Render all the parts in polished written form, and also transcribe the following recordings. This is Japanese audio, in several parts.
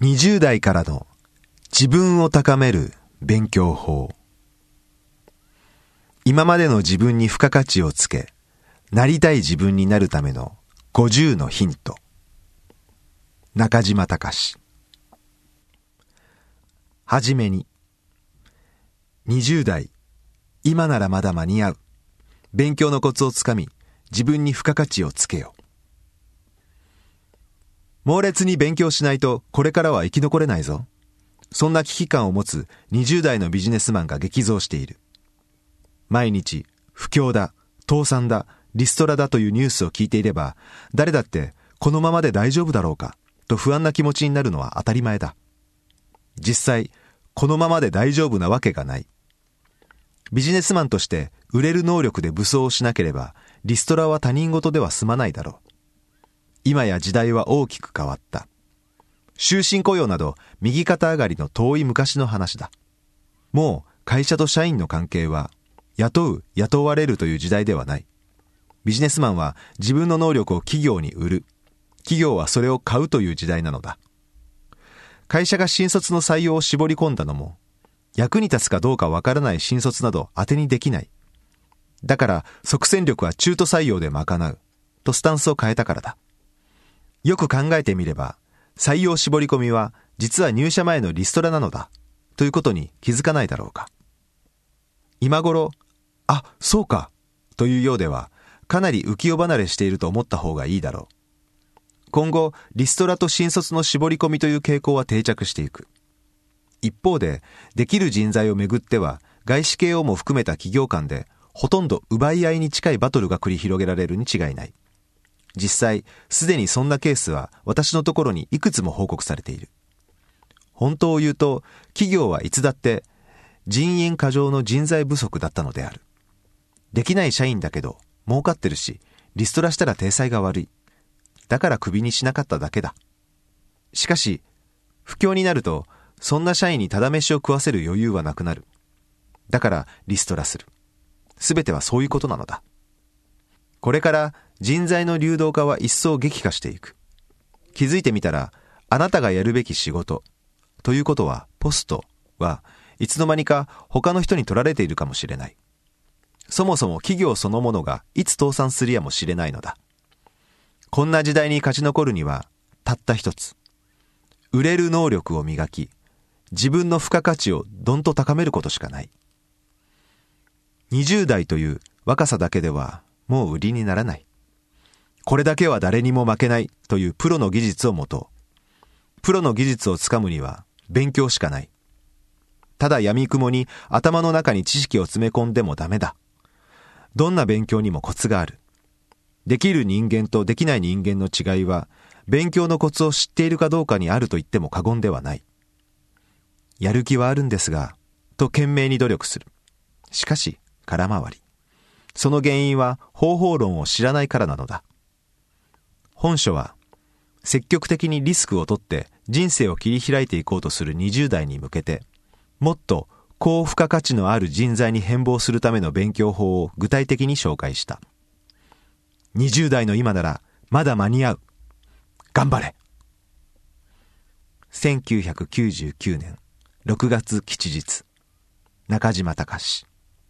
20代からの自分を高める勉強法。今までの自分に付加価値をつけ、なりたい自分になるための50のヒント。中島隆。はじめに、20代、今ならまだ間に合う。勉強のコツをつかみ、自分に付加価値をつけよう。猛烈に勉強しないとこれからは生き残れないぞ。そんな危機感を持つ20代のビジネスマンが激増している。毎日、不況だ、倒産だ、リストラだというニュースを聞いていれば、誰だってこのままで大丈夫だろうかと不安な気持ちになるのは当たり前だ。実際、このままで大丈夫なわけがない。ビジネスマンとして売れる能力で武装をしなければ、リストラは他人事では済まないだろう。今や時代は大きく変わった。終身雇用など右肩上がりの遠い昔の話だ。もう会社と社員の関係は雇う、雇われるという時代ではない。ビジネスマンは自分の能力を企業に売る。企業はそれを買うという時代なのだ。会社が新卒の採用を絞り込んだのも、役に立つかどうかわからない新卒など当てにできない。だから即戦力は中途採用で賄うとスタンスを変えたからだ。よく考えてみれば、採用絞り込みは実は入社前のリストラなのだということに気づかないだろうか。今頃、あ、そうかというようではかなり浮世離れしていると思った方がいいだろう。今後、リストラと新卒の絞り込みという傾向は定着していく。一方で、できる人材をめぐっては外資系をも含めた企業間でほとんど奪い合いに近いバトルが繰り広げられるに違いない。実際、すでにそんなケースは私のところにいくつも報告されている。本当を言うと、企業はいつだって人員過剰の人材不足だったのである。できない社員だけど儲かってるし、リストラしたら体裁が悪い。だからクビにしなかっただけだ。しかし、不況になると、そんな社員にただ飯を食わせる余裕はなくなる。だからリストラする。すべてはそういうことなのだ。これから人材の流動化は一層激化していく。気づいてみたら、あなたがやるべき仕事ということは、ポストはいつの間にか他の人に取られているかもしれない。そもそも企業そのものがいつ倒産するやもしれないのだ。こんな時代に勝ち残るには、たった一つ。売れる能力を磨き、自分の付加価値をどんと高めることしかない。20代という若さだけではもう売りにならない。これだけは誰にも負けないというプロの技術を持とう。プロの技術をつかむには勉強しかない。ただ闇雲に頭の中に知識を詰め込んでもダメだ。どんな勉強にもコツがある。できる人間とできない人間の違いは、勉強のコツを知っているかどうかにあると言っても過言ではない。やる気はあるんですが、と懸命に努力する。しかし、空回り。その原因は方法論を知らないからなのだ。本書は、積極的にリスクを取って人生を切り開いていこうとする20代に向けて、もっと高付加価値のある人材に変貌するための勉強法を具体的に紹介した。20代の今ならまだ間に合う。頑張れ。1999年6月吉日、中島隆。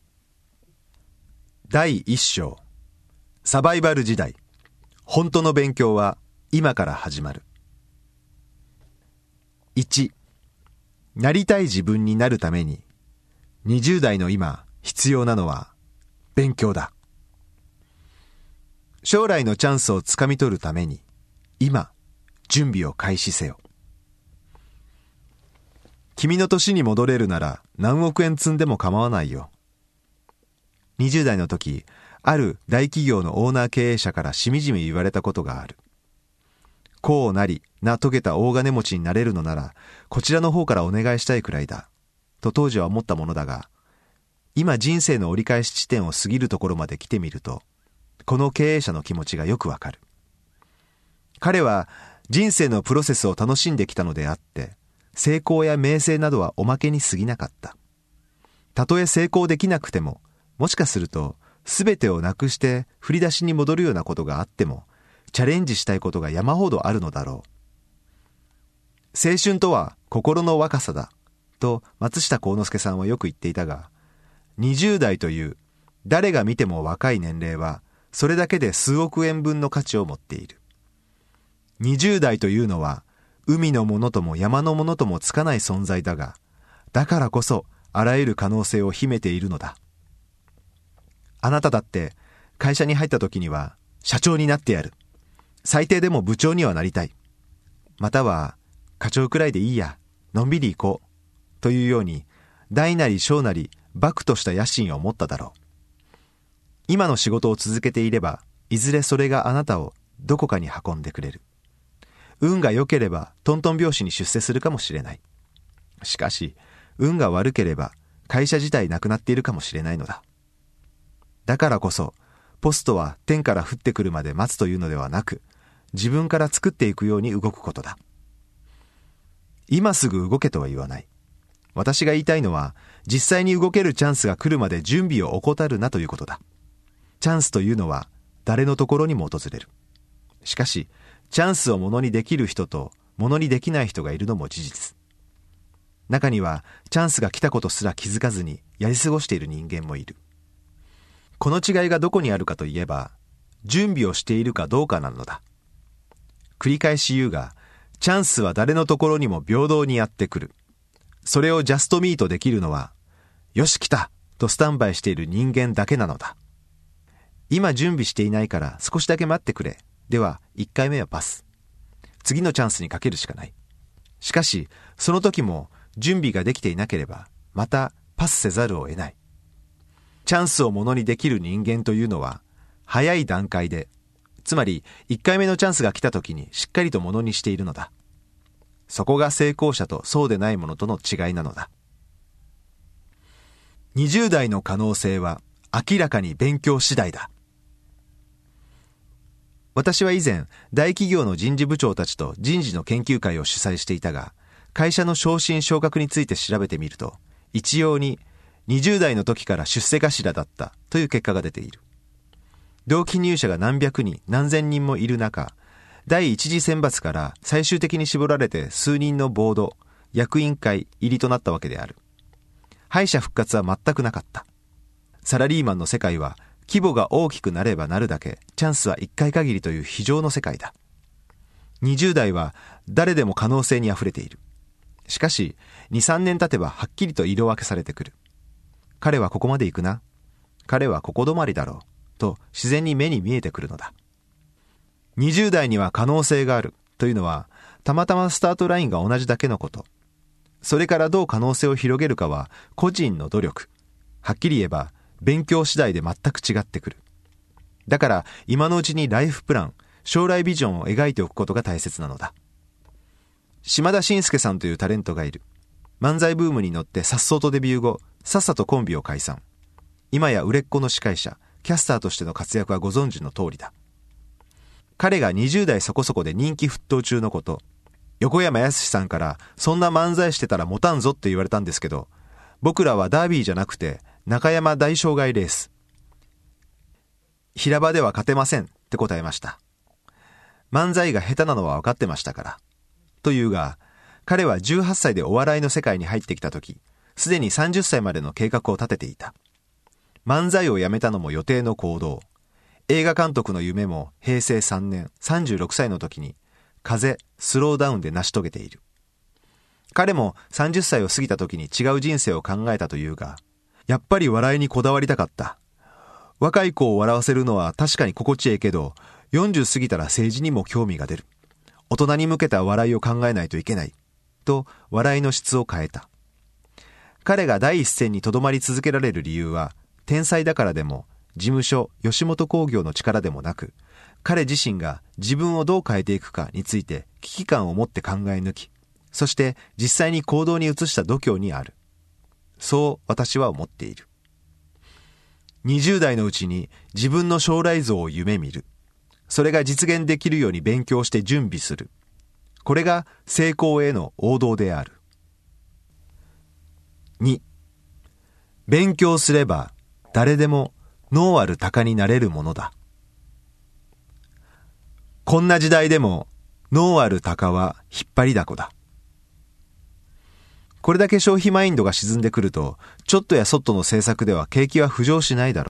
第1章、サバイバル時代。本当の勉強は今から始まる。1、なりたい自分になるために20代の今必要なのは勉強だ。将来のチャンスをつかみ取るために今準備を開始せよ。君の年に戻れるなら何億円積んでも構わないよ。20代の時、ある大企業のオーナー経営者からしみじみ言われたことがある。こうなり、名遂げた大金持ちになれるのなら、こちらの方からお願いしたいくらいだ。と当時は思ったものだが、今人生の折り返し地点を過ぎるところまで来てみると、この経営者の気持ちがよくわかる。彼は人生のプロセスを楽しんできたのであって、成功や名声などはおまけに過ぎなかった。たとえ成功できなくても、もしかすると全てをなくして振り出しに戻るようなことがあっても、チャレンジしたいことが山ほどあるのだろう。 青春とは心の若さだと松下幸之助さんはよく言っていたが、20代という誰が見ても若い年齢はそれだけで数億円分の価値を持っている。20代というのは海のものとも山のものともつかない存在だが、だからこそあらゆる可能性を秘めているのだ。あなただって会社に入った時には社長になってやる、最低でも部長にはなりたい、または課長くらいでいいや、のんびり行こうというように大なり小なり漠とした野心を持っただろう。今の仕事を続けていればいずれそれがあなたをどこかに運んでくれる。運が良ければトントン拍子に出世するかもしれない。しかし運が悪ければ会社自体なくなっているかもしれないのだ。だからこそポストは天から降ってくるまで待つというのではなく、自分から作っていくように動くことだ。今すぐ動けとは言わない。私が言いたいのは、実際に動けるチャンスが来るまで準備を怠るなということだ。チャンスというのは誰のところにも訪れる。しかしチャンスをものにできる人とものにできない人がいるのも事実。中にはチャンスが来たことすら気づかずにやり過ごしている人間もいる。この違いがどこにあるかといえば、準備をしているかどうかなのだ。繰り返し言うが、チャンスは誰のところにも平等にやってくる。それをジャストミートできるのは、よし来たとスタンバイしている人間だけなのだ。今準備していないから少しだけ待ってくれ。では1回目はパス。次のチャンスにかけるしかない。しかしその時も準備ができていなければまたパスせざるを得ない。チャンスをものにできる人間というのは早い段階で、つまり1回目のチャンスが来た時にしっかりとものにしているのだ。そこが成功者とそうでないものとの違いなのだ。20代の可能性は明らかに勉強次第だ。私は以前、大企業の人事部長たちと人事の研究会を主催していたが、会社の昇進昇格について調べてみると、一様に20代の時から出世頭だったという結果が出ている。同期入社が何百人何千人もいる中、第一次選抜から最終的に絞られて数人のボード、役員会入りとなったわけである。敗者復活は全くなかった。サラリーマンの世界は規模が大きくなればなるだけチャンスは一回限りという非常の世界だ。20代は誰でも可能性にあふれている。しかし 2,3 年経てばはっきりと色分けされてくる。彼はここまで行くな、彼はここ止まりだろうと自然に目に見えてくるのだ。20代には可能性があるというのはたまたまスタートラインが同じだけのこと。それからどう可能性を広げるかは個人の努力、はっきり言えば勉強次第で全く違ってくる。だから今のうちにライフプラン、将来ビジョンを描いておくことが大切なのだ。島田紳介さんというタレントがいる。漫才ブームに乗って颯爽とデビュー後、さっさとコンビを解散。今や売れっ子の司会者、キャスターとしての活躍はご存知の通りだ。彼が20代そこそこで人気沸騰中のこと、横山やすしさんからそんな漫才してたら持たんぞって言われたんですけど、僕らはダービーじゃなくて中山大障害レース。平場では勝てませんって答えました。漫才が下手なのは分かってましたから。というが、彼は18歳でお笑いの世界に入ってきたとき、すでに30歳までの計画を立てていた。漫才をやめたのも予定の行動。映画監督の夢も平成3年36歳の時に風スローダウンで成し遂げている。彼も30歳を過ぎた時に違う人生を考えたというが、やっぱり笑いにこだわりたかった。若い子を笑わせるのは確かに心地ええけど、40過ぎたら政治にも興味が出る。大人に向けた笑いを考えないといけない。と笑いの質を変えた。彼が第一線にとどまり続けられる理由は、天才だからでも、事務所吉本興業の力でもなく、彼自身が自分をどう変えていくかについて危機感を持って考え抜き、そして実際に行動に移した度胸にある。そう私は思っている。20代のうちに自分の将来像を夢見る。それが実現できるように勉強して準備する。これが成功への王道である。2、勉強すれば誰でも能ある鷹になれるものだ。こんな時代でも能ある鷹は引っ張りだこだ。 これだけ消費マインドが沈んでくると、ちょっとやそっとの政策では景気は浮上しないだろ